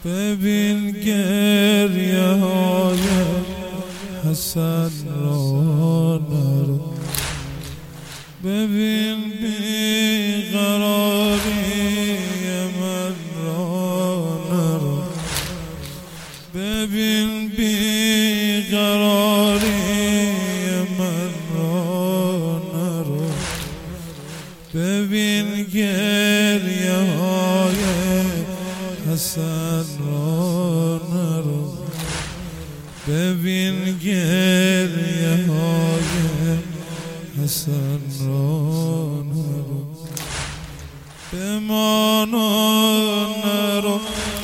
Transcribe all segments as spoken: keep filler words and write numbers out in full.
ببین گریه های حسن را نرو، ببین بیقراری من را نرو، ببین بیقراری من را نرو، ببین گریه های حسن را نرو، ببین گریه های حسن را نرو، بمان و نرو،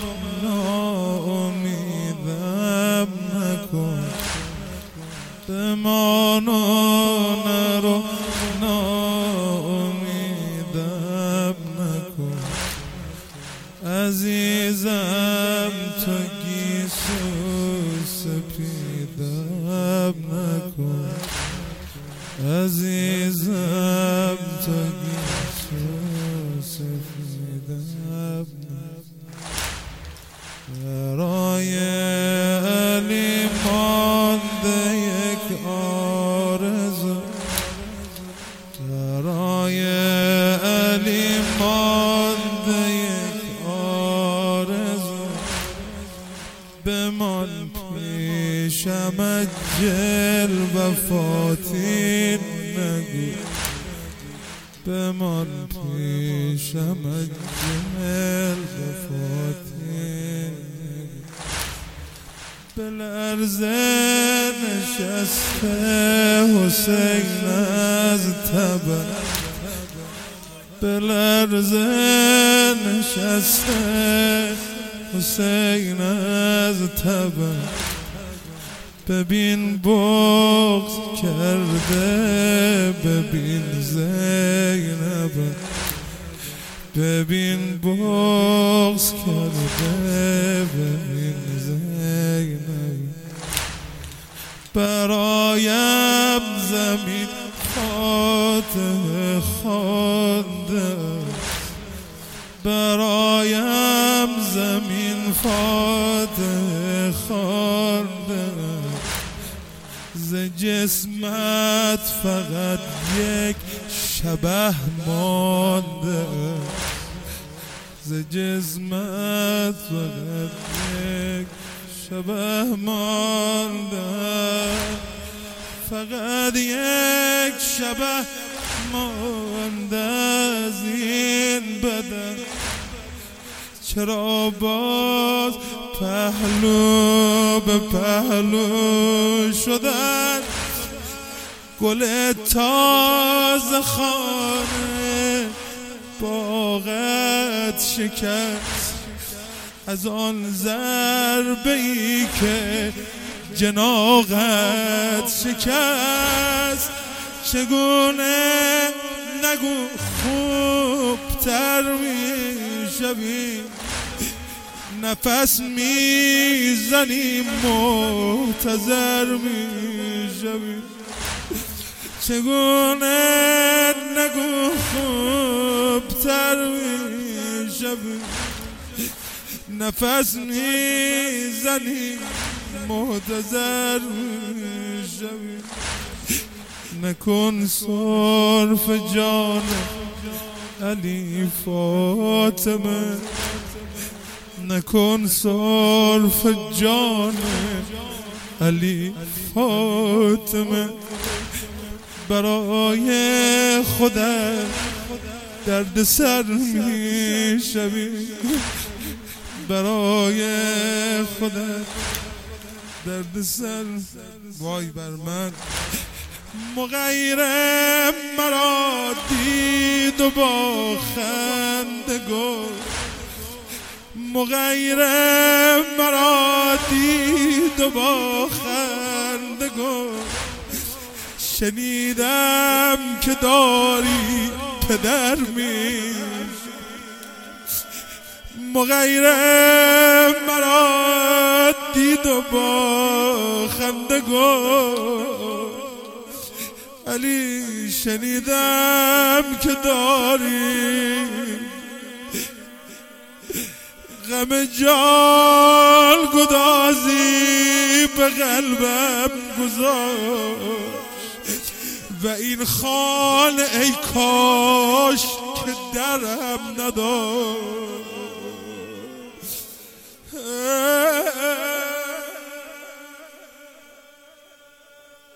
ناامیدم نکن، بمان و نرو، ناامیدم نکن، عزیزم تو گیسو سپیدم نکن، عزیزم تو گیسو سپیدم نکن. برای علی مانده یک آرزو، برای علی مانده یک آرزو، بمان پیشم اجل وفاتی نگو، بمان پیشم اجل وفاتی نگو. بلرزه نشسته حسین از تبه، بلرزه نشسته حسین از تبه، ببین بغض کرده، ببین زینب، ببین بغض کرده، ببین زینب. برایم زمین فاتحه خوانده، برایم زمین فاتحه خوانده، ز جسمت فقط یک شبح مانده، ز جسمت فقط یک شبح مانده، فقط یک شبح مانده از این بدن. چرا باز پهلو به پهلو شدن، گل تازه خانه باغت شکست، از آن ضربه ای که جناغت شکست. چگونه نگو خوبتر می شوی، نفس میزنی محتضر می شوی. چگونه نگو خوبتر می شوی، نفس میزنی محتضر می شوی. نکن صرف جان علی فاطمه، نکن صرف جان علی فاطمه، برای خودت درد سر می شوی، برای خودت درد سر. وای بر من مغیر مرا دید و با خنده گفت، مغیر مرا دید و با خنده گفت، شنیدم که داری پدر می. مغیر مرا دید و با خنده گفت، علی شنیدم که داری غم جان گدازی به قلبم گذاشت و این خانه ای کاش که درم نداشت.